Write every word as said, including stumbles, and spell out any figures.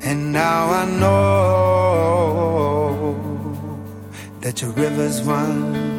And now I know that your rivers run